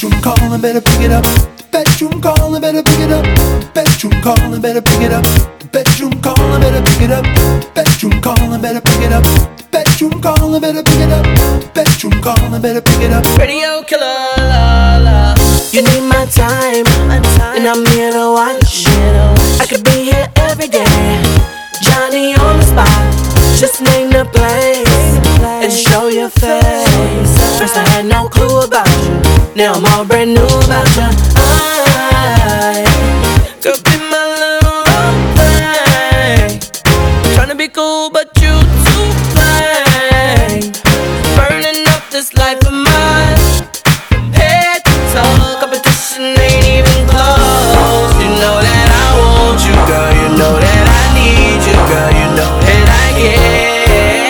bedroom calling, better pick it up. The bedroom calling, better pick it up. The bedroom calling, better pick it up. The bedroom calling, better pick it up. The bedroom calling, better pick it up. The bedroom calling, better pick it up. The bedroom calling, better pick it up. Radio killer, la la. You need my time, and I'm here to watch. I could be here every day, Johnny on the spot. Just name the place and show your face. First I had no clue about you, now I'm all brand new about you.